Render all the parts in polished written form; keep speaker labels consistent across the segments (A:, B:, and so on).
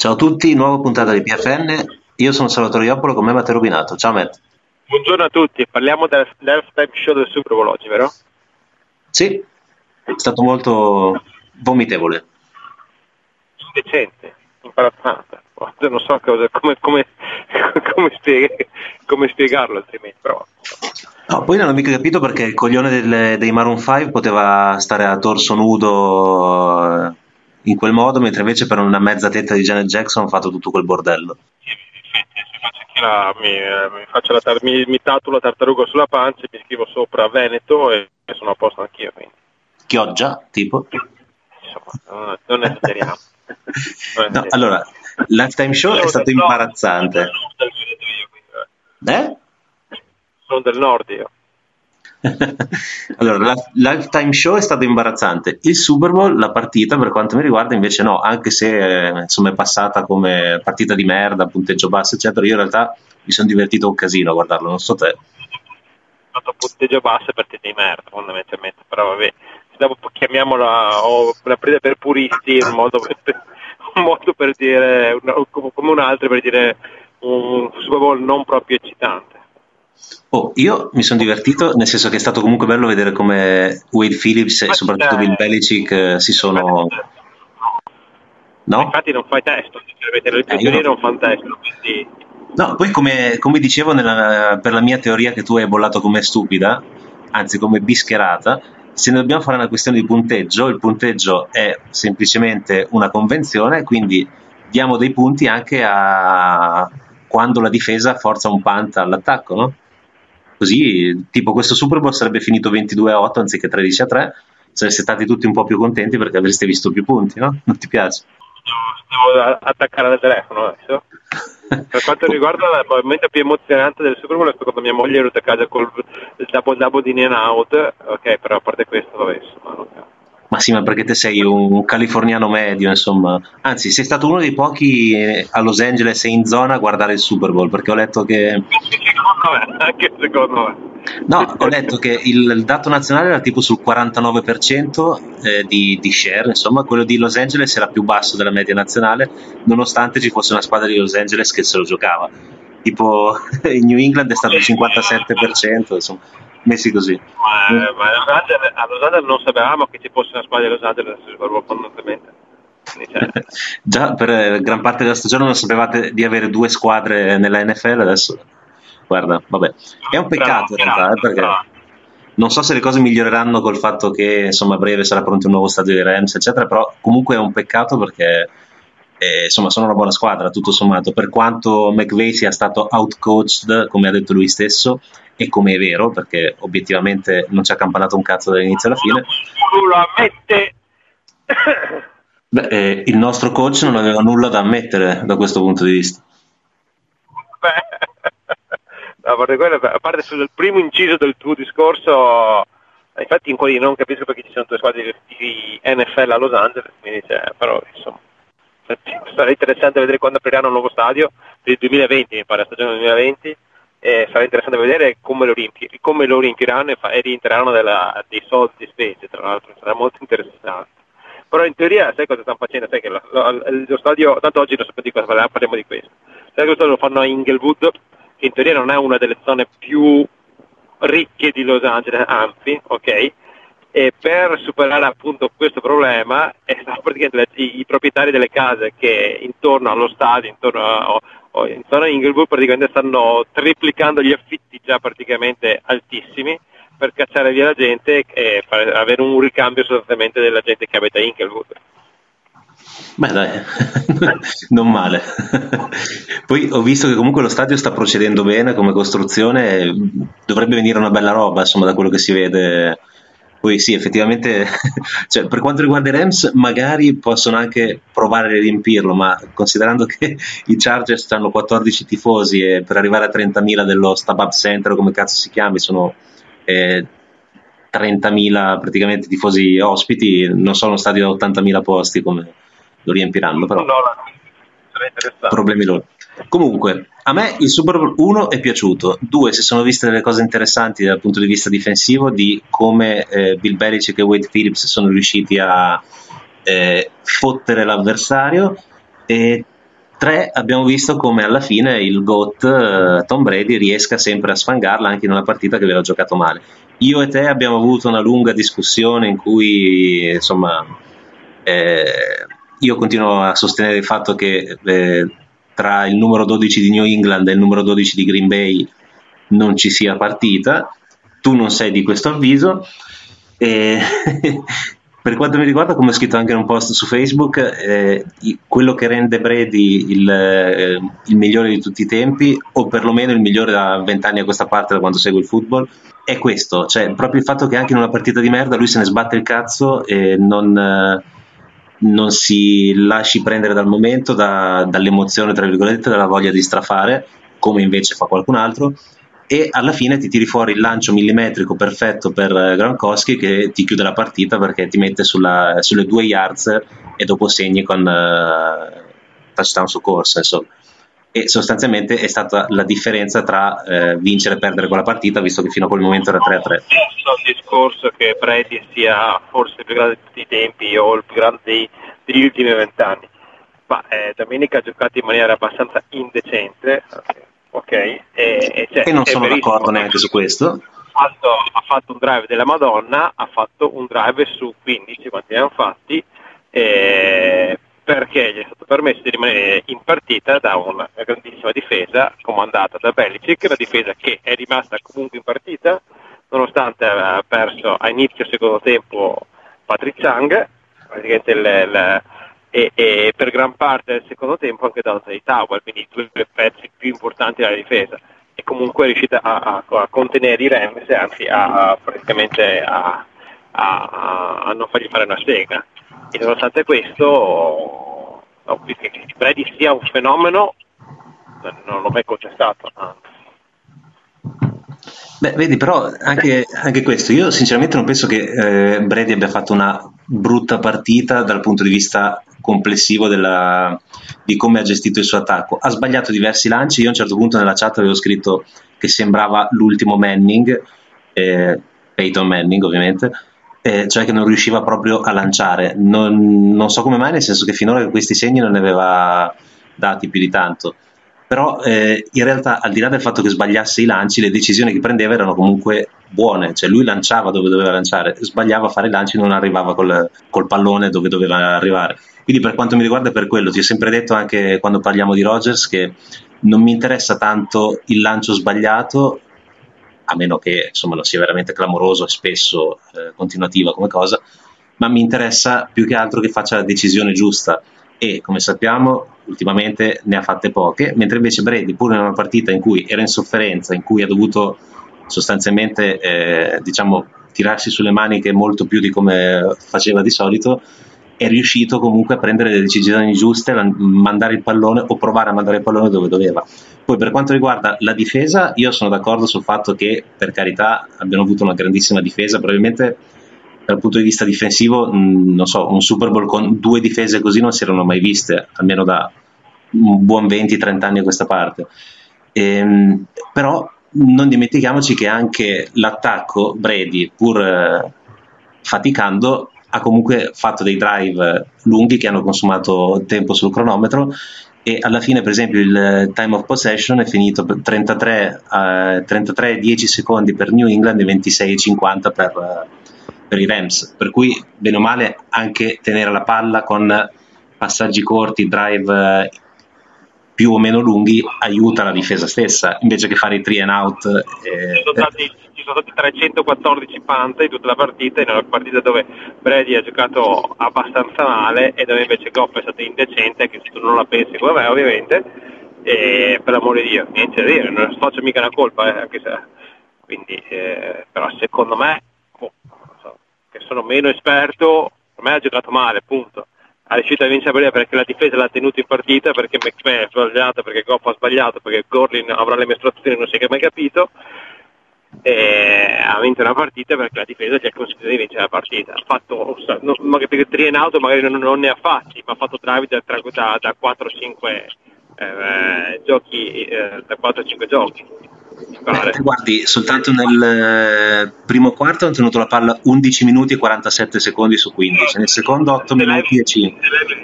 A: Ciao a tutti, nuova puntata di PFN. Io sono Salvatore Ioppolo, con me Matteo Rubinato. Ciao Matt.
B: Buongiorno a tutti, parliamo dell'halftime show del Super Bowl oggi, vero?
A: Sì, è stato molto vomitevole.
B: Indecente, imbarazzante. Non so come spiegarlo altrimenti, però.
A: No, poi non ho mica capito perché il coglione dei Maroon 5 poteva stare a torso nudo in quel modo, mentre invece per una mezza tetta di Janet Jackson hanno fatto tutto quel bordello.
B: Mi tatuo la tartaruga sulla pancia, mi scrivo sopra Veneto e sono a posto anch'io. Quindi.
A: Chioggia, tipo.
B: Insomma, non esageriamo.
A: No, allora, l'halftime show è stato imbarazzante.
B: Sono del nord io.
A: Allora, l'halftime show è stato imbarazzante. Il Super Bowl, la partita, per quanto mi riguarda, invece no, anche se insomma è passata come partita di merda, punteggio basso, eccetera. Io in realtà mi sono divertito un casino a guardarlo, non so te.
B: Fatto punteggio basso e partite di merda, fondamentalmente, però vabbè, dopo chiamiamola o la presa per puristi, un modo per dire, come un altro per dire un Super Bowl non proprio eccitante.
A: Oh, io mi sono divertito, nel senso che è stato comunque bello vedere come Wade Phillips e soprattutto Bill Belichick si sono... No?
B: Infatti non fai testo, le
A: Io
B: teorie non fanno testo, quindi...
A: No, poi come dicevo per la mia teoria che tu hai bollato come stupida, anzi come bischerata, se ne dobbiamo fare una questione di punteggio, il punteggio è semplicemente una convenzione, quindi diamo dei punti anche a quando la difesa forza un punt all'attacco, no? Così, tipo questo Super Bowl sarebbe finito 22-8 anziché 13-3, sareste stati tutti un po' più contenti perché avreste visto più punti, no? Non ti piace?
B: Devo attaccare al telefono adesso. Per quanto riguarda il momento più emozionante del Super Bowl è stato quando mia moglie è venuta a casa col double di in and out, ok, però a parte questo vabbè, insomma,
A: Ma sì, ma perché te sei un californiano medio, insomma. Anzi, sei stato uno dei pochi a Los Angeles e in zona a guardare il Super Bowl, perché ho letto che...
B: Anche secondo me.
A: No, ho letto che il dato nazionale era tipo sul 49% di share, insomma, quello di Los Angeles era più basso della media nazionale, nonostante ci fosse una squadra di Los Angeles che se lo giocava. Tipo, in New England è stato il 57%, insomma, messi così.
B: Ma a Los Angeles non sapevamo che ci fosse una squadra di Los Angeles nel Super Bowl, fondamentalmente.
A: Già per gran parte della stagione non sapevate di avere due squadre nella NFL, adesso guarda, vabbè, è un peccato in realtà, perché non so se le cose miglioreranno col fatto che insomma a breve sarà pronto un nuovo stadio dei Rams, eccetera, però comunque è un peccato perché insomma sono una buona squadra tutto sommato, per quanto McVay sia stato outcoached, come ha detto lui stesso, e come è vero, perché obiettivamente non ci ha campanato un cazzo dall'inizio alla fine.
B: Lo ammette.
A: Beh, il nostro coach non aveva nulla da ammettere da questo punto di vista.
B: A parte sul primo inciso del tuo discorso, infatti in quelli non capisco perché ci sono due squadre di NFL a Los Angeles, quindi però insomma sarà interessante vedere quando apriranno un nuovo stadio per il 2020, mi pare la stagione del 2020, e sarà interessante vedere come lo riempiranno e rientreranno dei soldi spesi, tra l'altro sarà molto interessante. Però in teoria sai cosa stanno facendo? Sai che lo stadio, tanto oggi non sappiamo di cosa parliamo di questo. Sai che lo stadio lo fanno a Inglewood, che in teoria non è una delle zone più ricche di Los Angeles, anzi, ok? E per superare appunto questo problema praticamente i proprietari delle case che intorno allo stadio, intorno a Inglewood, praticamente stanno triplicando gli affitti già praticamente altissimi per cacciare via la gente e avere un ricambio sostanzialmente della gente che abita a Inglewood.
A: Beh dai, non male. Poi ho visto che comunque lo stadio sta procedendo bene come costruzione, dovrebbe venire una bella roba, insomma, da quello che si vede. Poi sì, effettivamente, cioè, per quanto riguarda i Rams, magari possono anche provare a riempirlo, ma considerando che i Chargers hanno 14 tifosi e per arrivare a 30.000 dello StubHub Center, come cazzo si chiami, sono 30.000 praticamente tifosi ospiti, non sono stadi da 80.000 posti come lo riempiranno, però problemi loro. Comunque, a me il Super Bowl 1 è piaciuto, 2 si sono viste delle cose interessanti dal punto di vista difensivo, di come Bill Belichick e Wade Phillips sono riusciti a fottere l'avversario, e 3 abbiamo visto come alla fine il GOAT Tom Brady riesca sempre a sfangarla anche in una partita che aveva giocato male. Io e te abbiamo avuto una lunga discussione in cui insomma io continuo a sostenere il fatto che tra il numero 12 di New England e il numero 12 di Green Bay non ci sia partita. Tu non sei di questo avviso. E per quanto mi riguarda, come ho scritto anche in un post su Facebook, quello che rende Brady il migliore di tutti i tempi, o perlomeno il migliore da 20 anni a questa parte da quando seguo il football, è questo, cioè proprio il fatto che anche in una partita di merda lui se ne sbatte il cazzo e non si lasci prendere dal momento, dall'emozione, tra virgolette, dalla voglia di strafare, come invece fa qualcun altro, e alla fine ti tiri fuori il lancio millimetrico perfetto per Gronkowski che ti chiude la partita perché ti mette sulle 2 yards e dopo segni con touchdown su corsa, insomma. E sostanzialmente è stata la differenza tra vincere e perdere quella partita, visto che fino a quel momento era 3-3.
B: Non so il discorso che Brady sia forse il più grande di tutti i tempi o il più grande degli ultimi 20 anni, ma domenica ha giocato in maniera abbastanza indecente. Ok,
A: e non sono d'accordo neanche su questo.
B: Ha fatto un drive della Madonna, ha fatto un drive su 15, quanti ne hanno fatti, perché gli è stato permesso di rimanere in partita da una grandissima difesa comandata da Belichick, la difesa che è rimasta comunque in partita nonostante aveva perso a inizio secondo tempo Patrick Chung, praticamente e per gran parte del secondo tempo anche Dante Towell, quindi i 2 pezzi più importanti della difesa, e comunque è riuscita a contenere i Rams, anzi praticamente a non fargli fare una sega. E nonostante questo, che Brady sia un fenomeno non l'ho mai contestato.
A: Beh, vedi, però anche questo, io sinceramente non penso che Brady abbia fatto una brutta partita dal punto di vista complessivo di come ha gestito il suo attacco. Ha sbagliato diversi lanci, io a un certo punto nella chat avevo scritto che sembrava l'ultimo Manning, Peyton Manning ovviamente, cioè che non riusciva proprio a lanciare. Non so come mai, nel senso che finora questi segni non ne aveva dati più di tanto. Però in realtà al di là del fatto che sbagliasse i lanci, le decisioni che prendeva erano comunque buone, cioè lui lanciava dove doveva lanciare, sbagliava a fare i lanci, non arrivava col pallone dove doveva arrivare. Quindi per quanto mi riguarda è per quello, ti ho sempre detto anche quando parliamo di Rodgers che non mi interessa tanto il lancio sbagliato, a meno che insomma non sia veramente clamoroso e spesso continuativa come cosa, ma mi interessa più che altro che faccia la decisione giusta, e come sappiamo ultimamente ne ha fatte poche, mentre invece Brady, pur in una partita in cui era in sofferenza, in cui ha dovuto sostanzialmente diciamo tirarsi sulle maniche molto più di come faceva di solito, è riuscito comunque a prendere le decisioni giuste, mandare il pallone o provare a mandare il pallone dove doveva. Poi per quanto riguarda la difesa, io sono d'accordo sul fatto che per carità abbiano avuto una grandissima difesa, probabilmente dal punto di vista difensivo non so, un Super Bowl con 2 difese così non si erano mai viste, almeno da un buon 20-30 anni a questa parte. Però non dimentichiamoci che anche l'attacco Brady, pur faticando, ha comunque fatto dei drive lunghi che hanno consumato tempo sul cronometro, e alla fine per esempio il time of possession è finito per 33 10 secondi per New England e 26,50 per i Rams, per cui bene o male anche tenere la palla con passaggi corti, drive più o meno lunghi aiuta la difesa stessa, invece che fare i 3 and out.
B: Ci sono stati 314 punt in tutta la partita, in una partita dove Brady ha giocato abbastanza male e dove invece Goff è stato indecente, che tu non la pensi come me ovviamente, e per l'amore di Dio, niente da dire, non faccio mica una colpa, anche se quindi però secondo me che sono meno esperto, per me ha giocato male, punto. Ha riuscito a vincere perché la difesa l'ha tenuto in partita, perché McMahon ha sbagliato, perché Goff ha sbagliato, perché Gorlin avrà le mestruazioni, non si è mai capito, e ha vinto una partita perché la difesa gli ha consentito di vincere la partita. Ha fatto magari 3 in auto, magari non ne ha fatti, ma ha fatto drive da 4-5 giochi, da 4-5 giochi.
A: Guardi, soltanto nel primo quarto hanno tenuto la palla 11 minuti e 47 secondi su 15, nel secondo 8 minuti e 5.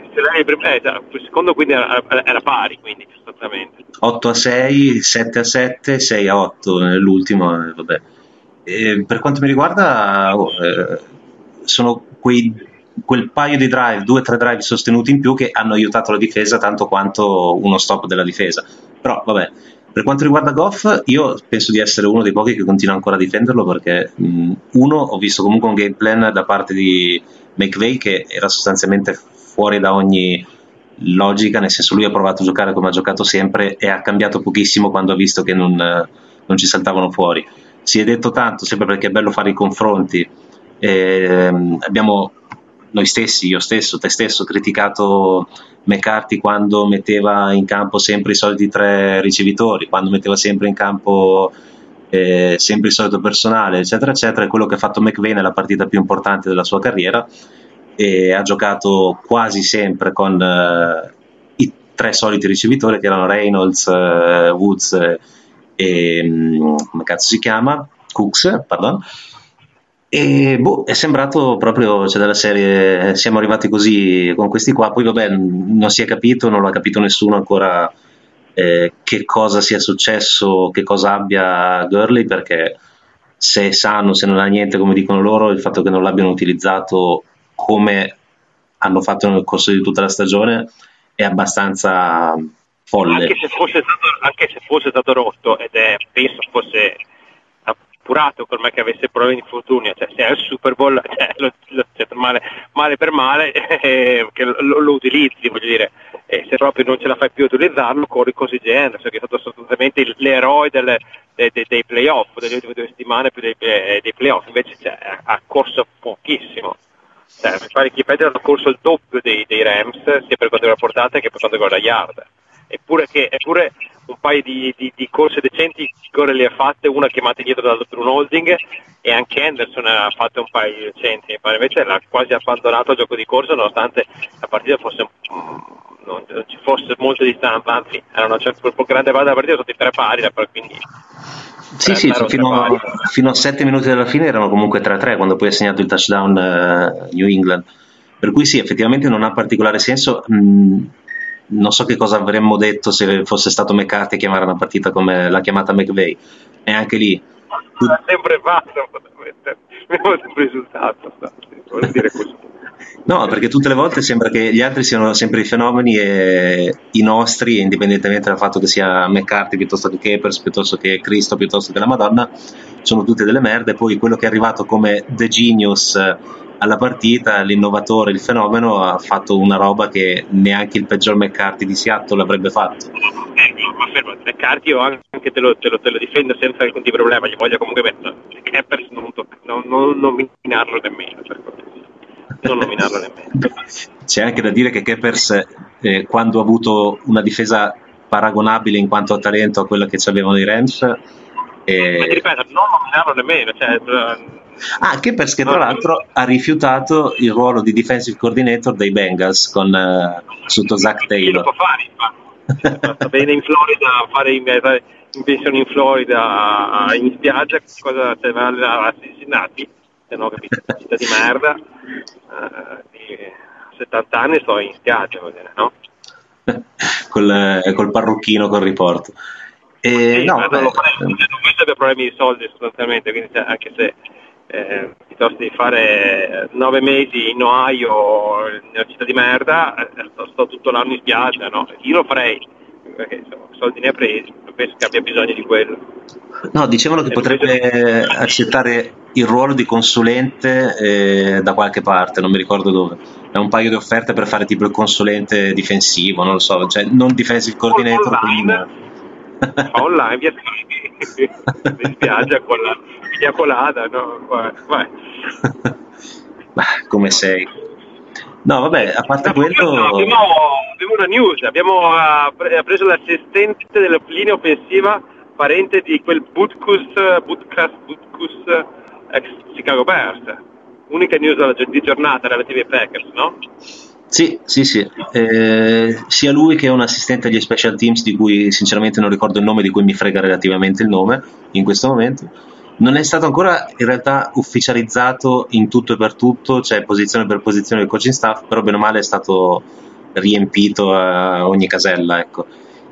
B: Il secondo quindi era pari, quindi sostanzialmente
A: 8-6, 7-7, 6-8 nell'ultimo, vabbè. Per quanto mi riguarda, sono quel paio di drive, 2-3 drive sostenuti in più che hanno aiutato la difesa tanto quanto uno stop della difesa. Però vabbè, per quanto riguarda Goff, io penso di essere uno dei pochi che continua ancora a difenderlo perché uno, ho visto comunque un game plan da parte di McVay che era sostanzialmente fuori da ogni logica, nel senso lui ha provato a giocare come ha giocato sempre e ha cambiato pochissimo quando ha visto che non ci saltavano fuori. Si è detto tanto, sempre perché è bello fare i confronti, abbiamo noi stessi, io stesso, te stesso, criticato McCarthy quando metteva in campo sempre i soliti 3 ricevitori, quando metteva sempre in campo sempre il solito personale, eccetera, eccetera. È quello che ha fatto McVay nella partita più importante della sua carriera e ha giocato quasi sempre con i 3 soliti ricevitori che erano Reynolds, Woods e come cazzo si chiama? Cooks, pardon. E è sembrato proprio, cioè, della serie siamo arrivati così con questi qua, poi vabbè non si è capito, non l'ha capito nessuno ancora che cosa sia successo, che cosa abbia Gurley, perché se è sano, se non ha niente come dicono loro, il fatto che non l'abbiano utilizzato come hanno fatto nel corso di tutta la stagione è abbastanza folle.
B: Anche se fosse stato rotto, penso fosse appurato per me che avesse problemi di infortunio, cioè se è il Super Bowl, male per male, che lo utilizzi, voglio dire, se proprio non ce la fai più a utilizzarlo, corri così genere, perché è stato assolutamente l'eroe dei playoff, delle ultime 2 settimane più dei playoff, invece ha corso pochissimo. Mi pare che i Patriots hanno corso il doppio dei Rams, sia per quanto riguarda portata che per quanto riguarda yard. Eppure un paio di corse decenti Gore le ha fatte, una chiamata indietro da un holding, e anche Henderson ha fatto un paio decenti, invece l'ha quasi abbandonato il gioco di corsa nonostante la partita fosse non ci fosse molta distanza, anzi era una grande base della partita, sono i 3 pari, quindi
A: sì, fino a 7 minuti dalla fine erano comunque 3-3 quando poi ha segnato il touchdown New England, per cui sì, effettivamente non ha particolare senso. Non so che cosa avremmo detto se fosse stato McCarthy a chiamare una partita come l'ha chiamata McVay, e anche lì
B: sempre fatto, abbiamo sempre risultato, vuol dire così.
A: No, perché tutte le volte sembra che gli altri siano sempre i fenomeni e i nostri, indipendentemente dal fatto che sia McCarthy piuttosto che Capers, piuttosto che Cristo, piuttosto che la Madonna, sono tutte delle merde. Poi quello che è arrivato come The Genius alla partita, l'innovatore, il fenomeno, ha fatto una roba che neanche il peggior McCarthy di Seattle avrebbe fatto.
B: Ma fermo, McCarthy io anche te lo difendo senza alcun tipo di problema, gli voglio comunque mettere Capers, non nominarlo nemmeno, non nominarlo nemmeno.
A: C'è anche da dire che Capers quando ha avuto una difesa paragonabile in quanto a talento a quella che avevano i Rams,
B: ma ti ripeto, non nominarlo nemmeno,
A: Capers che tra l'altro ha rifiutato il ruolo di defensive coordinator dei Bengals sotto Zach Taylor.
B: Lo può fare, sta bene in Florida, fare in pensione in Florida, in spiaggia, cosa va a Cincinnati, se no, capito, città di merda, di 70 anni sto in spiaggia, no?
A: col parrucchino, col riporto.
B: Sì, no, non abbia problemi di soldi sostanzialmente, quindi anche se piuttosto di fare 9 mesi in Ohio, nella città di merda, sto tutto l'anno in spiaggia, no? Io lo farei, perché insomma, soldi ne ha presi, non penso che abbia bisogno di quello.
A: No, dicevano che potrebbe accettare il ruolo di consulente da qualche parte, non mi ricordo dove. È un paio di offerte per fare tipo il consulente difensivo, non lo so, cioè non defensive coordinator.
B: Online, via in spiaggia con la via colada, no? Vai.
A: Come sei? No, vabbè, a parte quello...
B: Abbiamo una news, abbiamo preso l'assistente della linea offensiva, parente di quel Butkus ex Chicago Bears. Unica news di giornata relativa ai Packers, no?
A: Sì, sì, sì. Sia lui che un assistente agli special teams di cui sinceramente non ricordo il nome, di cui mi frega relativamente il nome in questo momento. Non è stato ancora in realtà ufficializzato in tutto e per tutto, cioè posizione per posizione del coaching staff, però bene o male è stato riempito a ogni casella, ecco.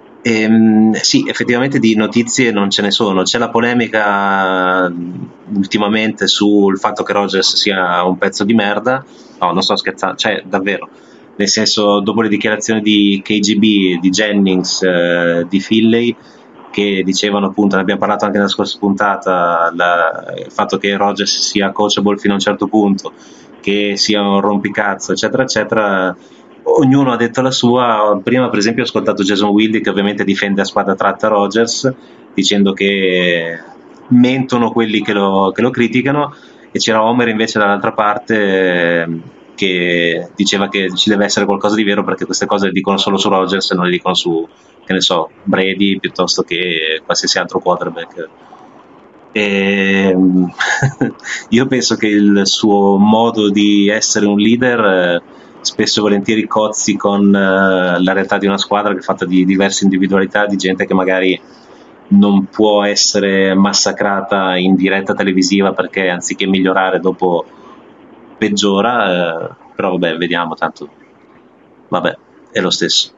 A: Sì, effettivamente di notizie non ce ne sono. C'è la polemica ultimamente sul fatto che Rodgers sia un pezzo di merda. No, non sto scherzando, cioè davvero. Nel senso, dopo le dichiarazioni di KGB, di Jennings, di Finlay, che dicevano appunto, ne abbiamo parlato anche nella scorsa puntata, il fatto che Rodgers sia coachable fino a un certo punto, che sia un rompicazzo, eccetera, eccetera. Ognuno ha detto la sua. Prima, per esempio, ho ascoltato Jason Wilde, che ovviamente difende a spada tratta Rodgers, dicendo che mentono quelli che lo criticano, e c'era Homer invece dall'altra parte, che diceva che ci deve essere qualcosa di vero, perché queste cose le dicono solo su Rodgers e non le dicono su, che ne so, Brady piuttosto che qualsiasi altro quarterback. E, io penso che il suo modo di essere un leader spesso e volentieri cozzi con la realtà di una squadra che è fatta di diverse individualità, di gente che magari non può essere massacrata in diretta televisiva perché anziché migliorare dopo peggiora, però vabbè, vediamo, tanto vabbè, è lo stesso.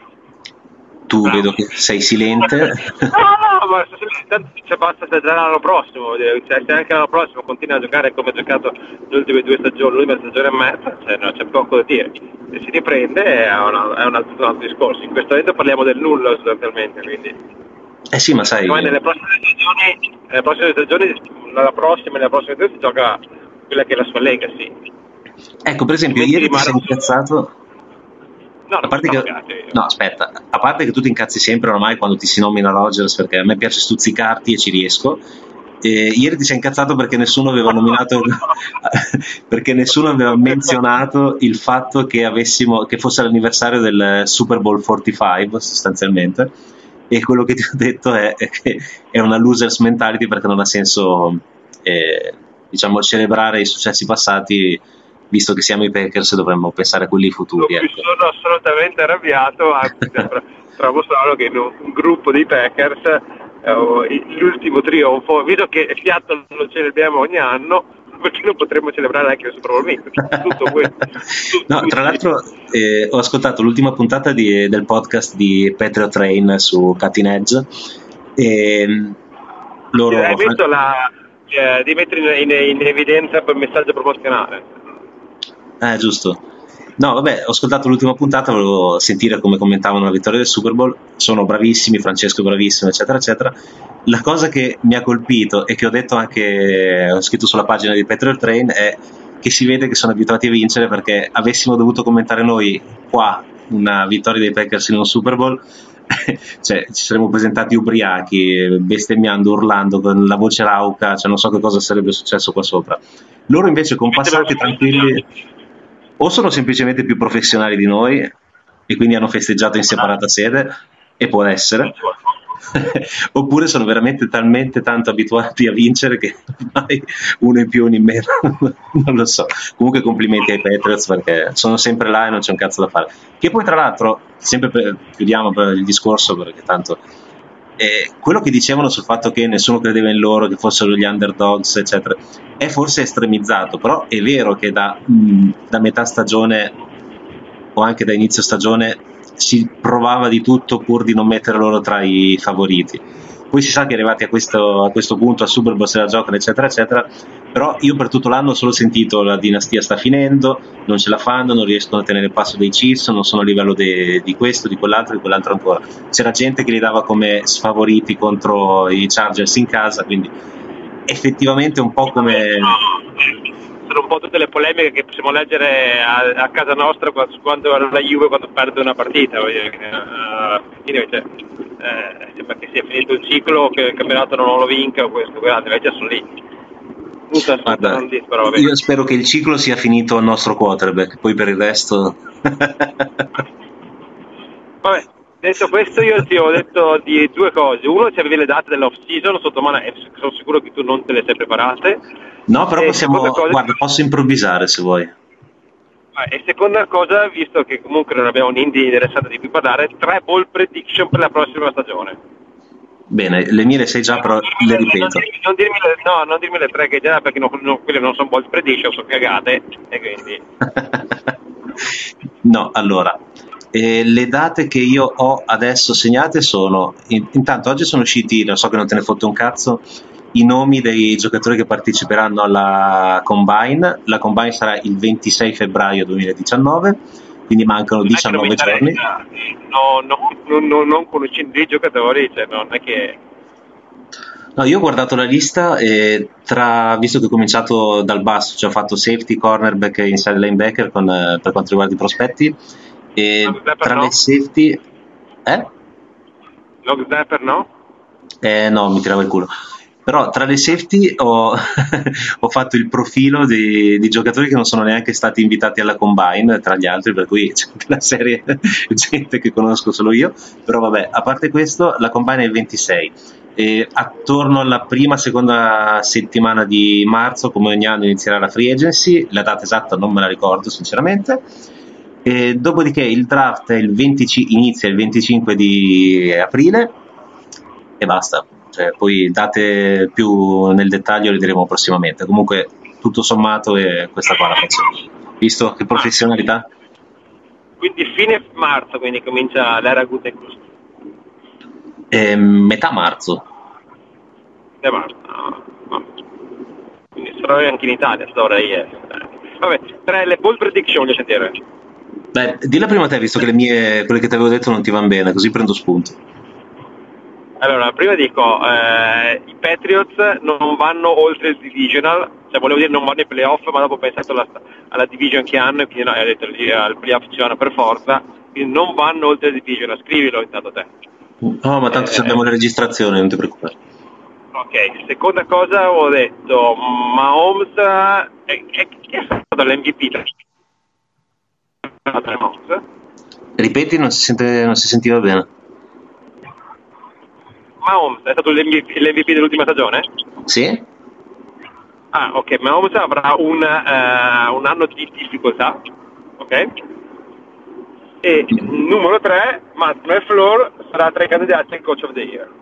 A: Tu vedo che sei silente.
B: No, ma se basta già l'anno prossimo, se anche l'anno prossimo continua a giocare come ha giocato le ultime 2 stagioni, l'ultima stagione e mezza, c'è poco da dire. Se si riprende è un altro discorso. In questo momento parliamo del nulla sostanzialmente, quindi.
A: Sì, ma sai,
B: nelle prossime stagioni, la prossima e nella prossima stagione si gioca quella che è la sua legacy.
A: Ecco, per esempio, ieri ti sei incazzato.
B: No,
A: a parte che, no, aspetta, a parte che tu ti incazzi sempre ormai quando ti si nomina Rodgers, perché a me piace stuzzicarti e ci riesco. Ieri ti sei incazzato perché nessuno aveva nominato perché nessuno aveva menzionato il fatto che fosse l'anniversario del Super Bowl 45 sostanzialmente, e quello che ti ho detto è che è una losers mentality, perché non ha senso diciamo celebrare i successi passati, visto che siamo i Packers dovremmo pensare a quelli futuri.
B: Non mi sono assolutamente arrabbiato, anzi trovo strano che in un gruppo di Packers l'ultimo trionfo, visto che Seattle lo celebriamo ogni anno, perché non potremmo celebrare anche il Super Bowl? Tutto questo.
A: No, tra l'altro ho ascoltato l'ultima puntata del podcast di Patriot Train su Cutting Edge, e loro
B: hai messo di mettere in evidenza per messaggio promozionale.
A: Giusto. No, vabbè, ho ascoltato l'ultima puntata, volevo sentire come commentavano la vittoria del Super Bowl. Sono bravissimi, Francesco è bravissimo, eccetera, eccetera. La cosa che mi ha colpito, e che ho detto anche, ho scritto sulla pagina di Patriot Train, è che si vede che sono abituati a vincere, perché avessimo dovuto commentare noi qua una vittoria dei Packers in un Super Bowl, cioè ci saremmo presentati ubriachi, bestemmiando, urlando con la voce rauca, cioè non so che cosa sarebbe successo qua sopra. Loro invece compassati, tranquilli, o sono semplicemente più professionali di noi e quindi hanno festeggiato in separata sede, e può essere, oppure sono veramente talmente tanto abituati a vincere che ormai uno in più, uno in meno, non lo so. Comunque complimenti ai Patriots, perché sono sempre là e non c'è un cazzo da fare. Che poi tra l'altro, sempre chiudiamo per il discorso, perché tanto quello che dicevano sul fatto che nessuno credeva in loro, che fossero gli underdogs, eccetera, è forse estremizzato, però è vero che da metà stagione o anche da inizio stagione si provava di tutto pur di non mettere loro tra i favoriti. Poi si sa che arrivati a questo punto, a Super Bowl se la giocano, eccetera, eccetera, però io per tutto l'anno ho solo sentito la dinastia sta finendo, non ce la fanno, non riescono a tenere il passo dei Chiefs, non sono a livello di questo, di quell'altro ancora. C'era gente che li dava come sfavoriti contro i Chargers in casa, quindi effettivamente un po' come...
B: Sono un po' tutte le polemiche che possiamo leggere a casa nostra quando la Juve quando perde una partita. Sembra che sia finito il ciclo, che il campionato non lo vinca o questo, guardate, invece sono lì.
A: Guarda, io spero che il ciclo sia finito al nostro quarterback, poi per il resto...
B: Vabbè, detto questo, io ti ho detto di 2 cose. Uno, se avevi le date dell'off season sotto mano, sono sicuro che tu non te le sei preparate.
A: No, però posso improvvisare se vuoi.
B: E seconda cosa, visto che comunque non abbiamo niente di interessante di cui parlare, 3 ball prediction per la prossima stagione.
A: Bene, le mie le sai già, però le ripeto.
B: Non dirmi le 3 che già, perché quelle non sono ball prediction, sono cagate, e quindi...
A: No, allora, le date che io ho adesso segnate sono, intanto oggi sono usciti, lo so che non te ne fotte un cazzo, i nomi dei giocatori che parteciperanno alla Combine. La Combine sarà il 26 febbraio 2019, quindi mancano 19 giorni.
B: Non conoscendo i giocatori, cioè non è che...
A: No, io ho guardato la lista e visto che ho cominciato dal basso, cioè ho fatto safety, cornerback e inside linebacker per quanto riguarda i prospetti, e tra le safety...
B: Long snapper no?
A: No, mi tirava il culo. Però tra le safety ho fatto il profilo di giocatori che non sono neanche stati invitati alla Combine, tra gli altri, per cui c'è una serie gente che conosco solo io. Però vabbè, a parte questo, la Combine è il 26 e attorno alla seconda settimana di marzo, come ogni anno, inizierà la free agency. La data esatta non me la ricordo sinceramente. E dopodiché il draft è inizia il 25 di aprile e basta. Cioè, poi date più nel dettaglio le diremo prossimamente. Comunque tutto sommato è questa qua la faccio. Visto che professionalità?
B: Quindi fine marzo, quindi comincia l'era Gutekunst.
A: Metà marzo.
B: Marzo, no. Quindi sarò anche in Italia, dovrei vabbè, tra le ball prediction voglio sentire.
A: Beh, dilla prima te, visto che quelle che ti avevo detto non ti vanno bene, così prendo spunto.
B: Allora, prima dico, i Patriots non vanno oltre il divisional, cioè volevo dire non vanno ai playoff, ma dopo ho pensato alla division che hanno e quindi no, ho detto al playoff ci vanno per forza, quindi non vanno oltre il divisional, scrivilo intanto te.
A: No, ma tanto abbiamo le registrazioni, non ti preoccupare.
B: Ok, seconda cosa ho detto, Mahomes, chi è stato l'MVP?
A: Ripeti, non si sentiva bene.
B: Mahomes è stato l'MVP dell'ultima stagione?
A: Sì.
B: Ah, ok, Mahomes avrà un anno di difficoltà, ok? E numero 3, Matt LaFleur sarà tra i candidati al Coach of the Year.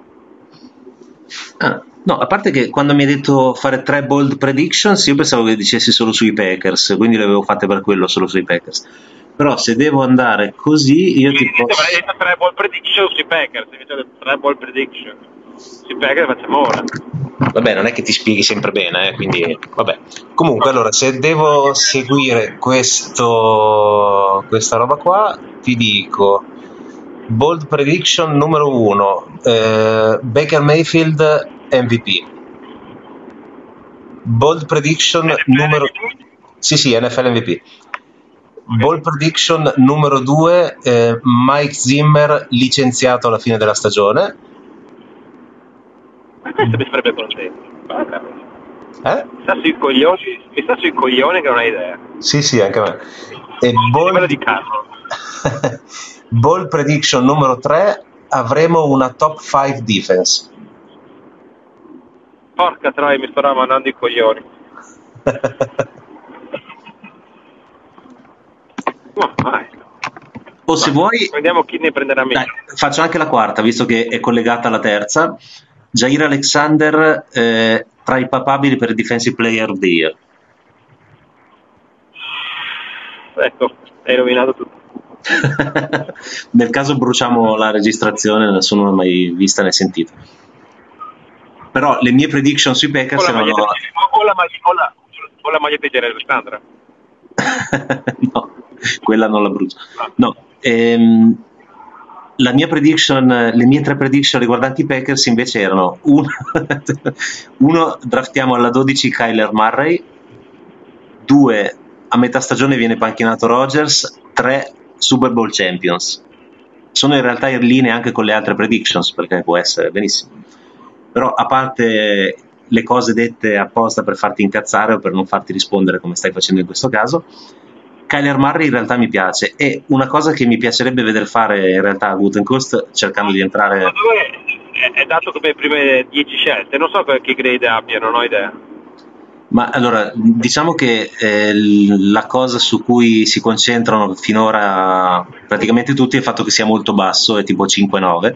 A: No, a parte che quando mi hai detto fare 3 bold predictions, io pensavo che dicessi solo sui Packers, quindi le avevo fatte per quello, solo sui Packers. Però se devo andare così, io ti posso...
B: Avrei detto 3 ball prediction sui Packers, invece 3 ball prediction sui Packers facciamo ora.
A: Vabbè, non è che ti spieghi sempre bene, quindi vabbè. Comunque, allora, se devo seguire questa roba qua, ti dico bold prediction numero 1, Baker Mayfield MVP. Bold prediction numero... Sì, NFL MVP. Bold prediction numero 2, Mike Zimmer licenziato alla fine della stagione.
B: Ma questo mi farebbe contento. Mi sta sui coglioni che non hai idea.
A: Sì, anche a me. E
B: di caso.
A: Bold prediction numero 3, avremo una top 5 defense.
B: Porca troia, mi sto mandando i coglioni.
A: O se vuoi,
B: vediamo chi ne prenderà meglio.
A: Faccio anche la quarta, visto che è collegata alla terza. Jair Alexander tra i papabili per Defensive Player of the Year.
B: Ecco, hai rovinato tutto.
A: Nel caso bruciamo la registrazione, nessuno l'ha mai vista né sentita. Però le mie prediction sui Packers
B: o la maglietta di Jair Alexander.
A: No, quella non la brucio. No, le mie 3 prediction riguardanti i Packers invece erano uno draftiamo alla 12 Kyler Murray, 2 a metà stagione viene panchinato Rodgers, 3 Super Bowl Champions. Sono in realtà in linea anche con le altre predictions, perché può essere benissimo, però a parte le cose dette apposta per farti incazzare o per non farti rispondere come stai facendo in questo caso, Kyler Murray in realtà mi piace, e una cosa che mi piacerebbe vedere fare in realtà a Gutekunst, cercando di entrare...
B: È dato come prime 10 scelte, non so che grade abbia, non ho idea.
A: Ma allora, diciamo che la cosa su cui si concentrano finora praticamente tutti è il fatto che sia molto basso, è tipo 5-9,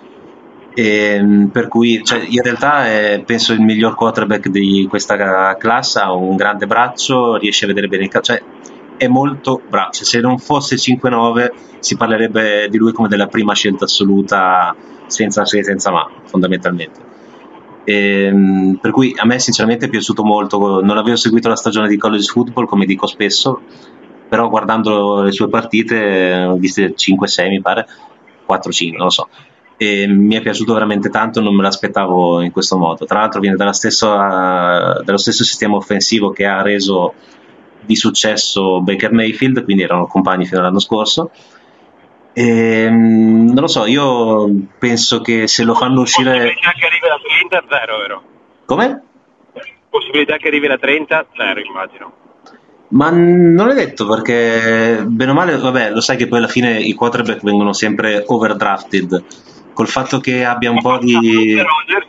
A: per cui cioè, in realtà è, penso il miglior quarterback di questa classe, ha un grande braccio, riesce a vedere bene il calcio, cioè, è molto bravo. Cioè, se non fosse 5-9 si parlerebbe di lui come della prima scelta assoluta, senza se e senza ma, fondamentalmente. Per cui a me sinceramente è piaciuto molto, non avevo seguito la stagione di college football come dico spesso, però guardando le sue partite, ho viste 5-6 mi pare, 4-5, non lo so, e mi è piaciuto veramente tanto, non me l'aspettavo in questo modo. Tra l'altro viene dallo stesso sistema offensivo che ha reso di successo Baker Mayfield, quindi erano compagni fino all'anno scorso. Non lo so, io penso che se lo fanno uscire...
B: Possibilità che arrivi alla 30, zero, vero?
A: Come?
B: Possibilità che arrivi alla 30, zero, immagino.
A: Ma non è detto perché, bene o male, vabbè, lo sai che poi alla fine i quarterback vengono sempre overdrafted, col fatto che abbia un po' di...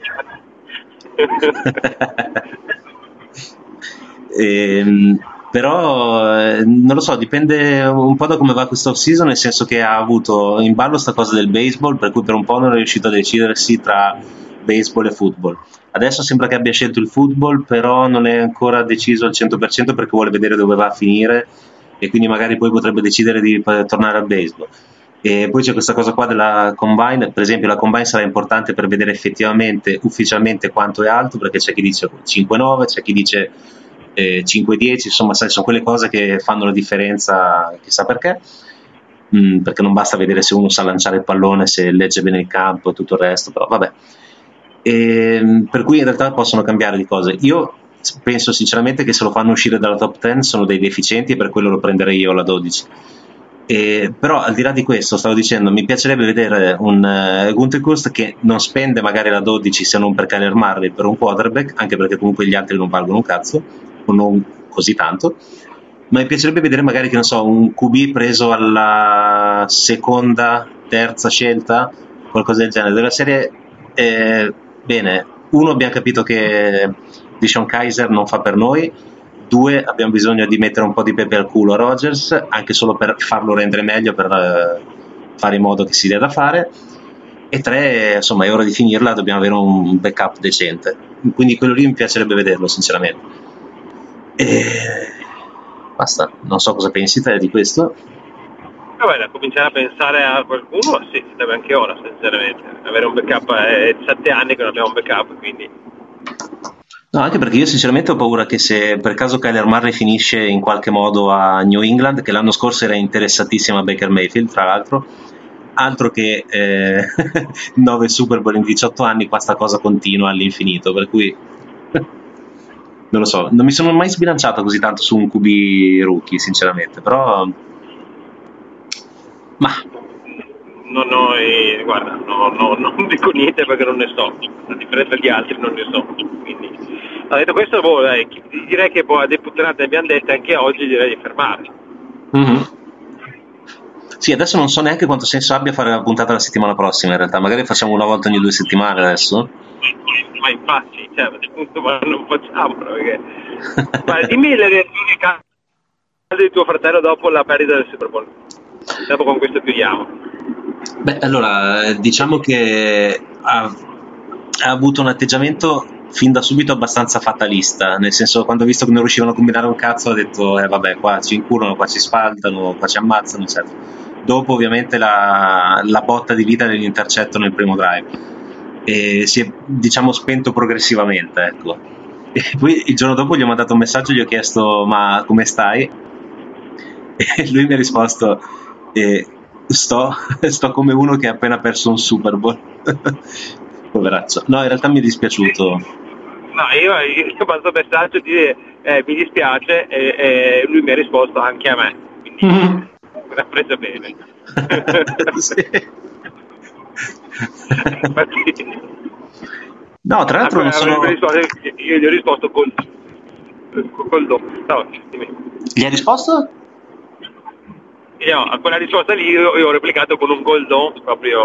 A: però non lo so, dipende un po' da come va questa off-season, nel senso che ha avuto in ballo sta cosa del baseball, per cui per un po' non è riuscito a decidersi tra baseball e football. Adesso sembra che abbia scelto il football, però non è ancora deciso al 100% perché vuole vedere dove va a finire e quindi magari poi potrebbe decidere di tornare al baseball. E poi c'è questa cosa qua della combine, per esempio la combine sarà importante per vedere effettivamente, ufficialmente quanto è alto, perché c'è chi dice 5-9, c'è chi dice 5-10, insomma sai, sono quelle cose che fanno la differenza, chissà perché, perché non basta vedere se uno sa lanciare il pallone, se legge bene il campo e tutto il resto, però vabbè. Per cui in realtà possono cambiare di cose. Io penso sinceramente che se lo fanno uscire dalla top 10 sono dei deficienti e per quello lo prenderei io alla 12. Però al di là di questo, stavo dicendo, mi piacerebbe vedere un Gutekunst che non spende magari la 12 se non per Kyler Murray per un quarterback, anche perché comunque gli altri non valgono un cazzo, o non così tanto, ma mi piacerebbe vedere magari, che non so, un QB preso alla seconda, terza scelta, qualcosa del genere, della serie bene, uno abbiamo capito che Deshaun Kaiser non fa per noi, due abbiamo bisogno di mettere un po' di pepe al culo a Rodgers, anche solo per farlo rendere meglio, per fare in modo che si dia da fare, e tre, insomma è ora di finirla, dobbiamo avere un backup decente, quindi quello lì mi piacerebbe vederlo sinceramente. E basta, non so cosa pensi te di questo.
B: Vabbè, da cominciare a pensare a qualcuno, sì, si deve anche ora, sinceramente. Avere un backup è 7 anni che non abbiamo un backup, quindi...
A: No, anche perché io sinceramente ho paura che se per caso Kyler Murray finisce in qualche modo a New England, che l'anno scorso era interessatissima a Baker Mayfield, tra l'altro, altro che 9 Super Bowl in 18 anni, qua sta cosa continua all'infinito, per cui non lo so, non mi sono mai sbilanciato così tanto su un QB rookie, sinceramente, però ma
B: guarda, non dico niente perché non ne so, a differenza di altri non ne so, quindi... detto questo, direi che a deputati abbiamo detto anche oggi, direi di fermare.
A: mm-hmm. Sì, adesso non so neanche quanto senso abbia fare la puntata la settimana prossima in realtà, magari facciamo una volta ogni 2 settimane adesso.
B: Ma infatti, cioè, appunto, ma non facciamo perché... Ma dimmi le reazioni calde di tuo fratello dopo la perdita del Super Bowl, dopo con questo chiudiamo.
A: Beh, allora, diciamo che ha avuto un atteggiamento fin da subito abbastanza fatalista, nel senso, quando ho visto che non riuscivano a combinare un cazzo ho detto vabbè, qua ci inculano, qua ci spaltano, qua ci ammazzano, eccetera. Dopo ovviamente la botta di vita dell'intercetto nel primo drive e si è, diciamo, spento progressivamente, ecco. E poi il giorno dopo gli ho mandato un messaggio e gli ho chiesto ma come stai? E lui mi ha risposto sto come uno che ha appena perso un Super Bowl. Poveraccio. No, in realtà mi è dispiaciuto.
B: No, io ho mandato un messaggio di dire mi dispiace e lui mi ha risposto anche a me, quindi l'ha preso bene.
A: Sì. No, tra l'altro non sono...
B: Io gli ho risposto col doppio. No,
A: gli hai risposto?
B: a quella risposta lì io ho replicato con un goal don't proprio.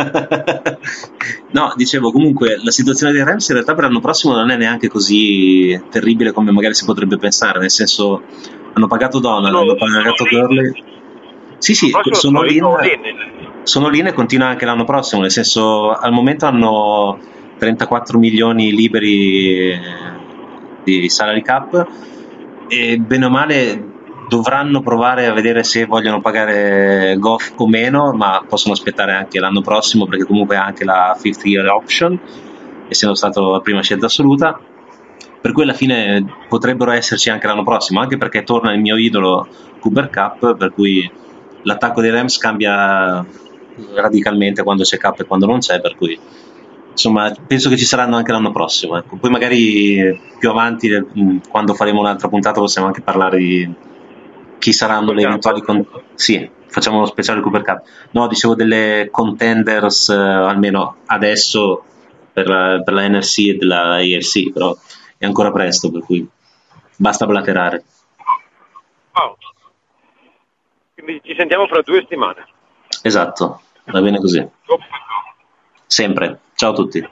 A: No, dicevo, comunque la situazione dei Rams in realtà per l'anno prossimo non è neanche così terribile come magari si potrebbe pensare, nel senso hanno pagato Donald, hanno pagato Gurley. Sì, sono lì e continua anche l'anno prossimo, nel senso al momento hanno 34 milioni liberi di salary cap e bene o male dovranno provare a vedere se vogliono pagare Goff o meno, ma possono aspettare anche l'anno prossimo perché comunque ha anche la 5th year option, essendo stato la prima scelta assoluta, per cui alla fine potrebbero esserci anche l'anno prossimo, anche perché torna il mio idolo Cooper Kupp, per cui l'attacco dei Rams cambia radicalmente quando c'è Kupp e quando non c'è, per cui insomma penso che ci saranno anche l'anno prossimo, ecco. Poi magari più avanti quando faremo un'altra puntata possiamo anche parlare di chi saranno le eventuali sì, facciamo uno speciale Cooper Kupp. No, dicevo delle contenders almeno adesso per la NFC e della AFC, però è ancora presto, per cui basta blaterare.
B: Oh. Quindi ci sentiamo fra 2 settimane.
A: Esatto, va bene così. Sempre. Ciao a tutti.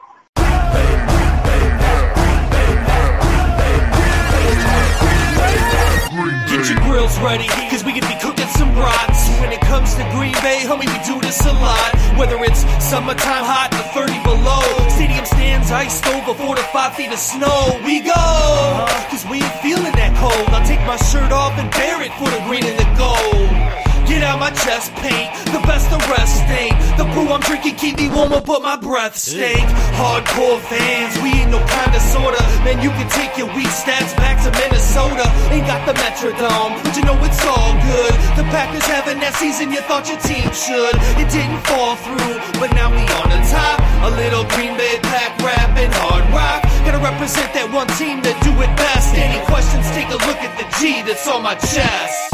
C: Get your grills ready, cause we could be cooking some brats. When it comes to Green Bay, homie, we do this a lot. Whether it's summertime hot or 30 below, stadium stands iced over 4 to 5 feet of snow. We go, cause we ain't feeling that cold. I'll take my shirt off and bear it for the green and the gold. Get out my chest paint, the best the rest ain't. The brew I'm drinking keep me warmer but my breath stink. Hardcore fans, we ain't no kind of sorta. Man, you can take your weak stats back to Minnesota. Ain't got the Metrodome, but you know it's all good. The Packers having that season you thought your team should. It didn't fall through, but now we on the top. A little Green Bay Pack rap and hard rock. Gotta represent that one team that do it best. Any questions, take a look at the G that's on my chest.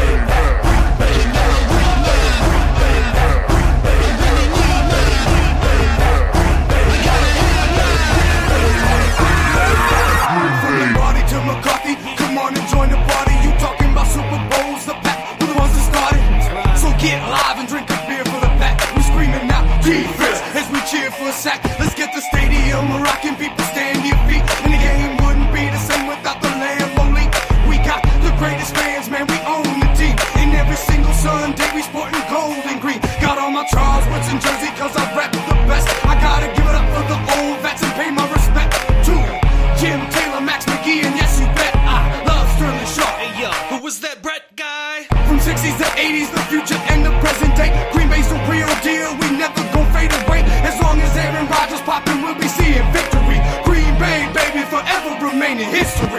D: McCarthy, come on and join the party. You talking about Super Bowls, the Pack, we're the ones that started. So get live and drink a beer for the Pack. We're screaming out defense as we cheer for a sack. Let's get the stadium rocking, people stand to your feet. And the game wouldn't be the same without the Lambo League. We got the greatest fans, man, we own the team. And every single Sunday we sporting gold and green. Got on my Charles Woodson jersey cause I rap the best. I gotta give it up for the old vets and pay my respect to Jim Taylor, Max McGee, and yes, you bet I love Sterling Sharp.
C: Hey yo, who was that Brett guy?
D: From 60s to 80s, the future and the present day. Green Bay's the real deal, we never gon' fade away. As long as Aaron Rodgers poppin', we'll be seeing victory. Green Bay, baby, forever remaining history.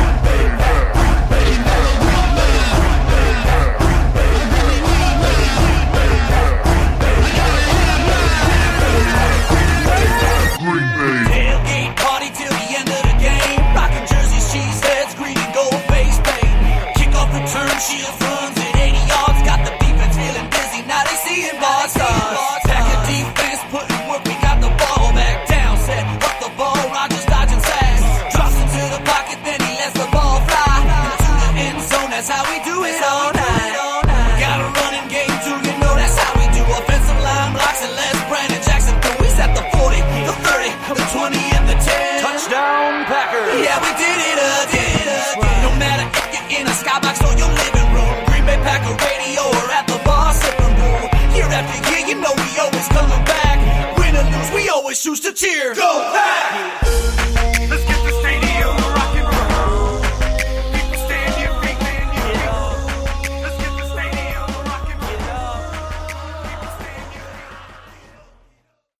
C: Tailgate party till the end of the game. Rockin' jerseys, cheese heads, green and gold face paint. Kickoff return, shields, runs at 80 yards. Got the defense feeling dizzy, now they seeing ball stars. Packer defense putting work, we got the ball back down. Set up the ball, Rodgers dodging sacks. Drops into the pocket, then he lets the ball fly. Into the end zone, that's how we do it all night. Got a running game too, you know that's how we do. Offensive line blocks and Les Brandon Jackson through. We set the 40, the 30, the 20 and the 10.
E: Touchdown Packers.
C: Yeah, we did it again. No matter if you're in a skybox or your living room, Green Bay Packer radio or at the bar sipping room. Year after year, you know we always coming back. Win or lose, we always choose to cheer. Go Pack!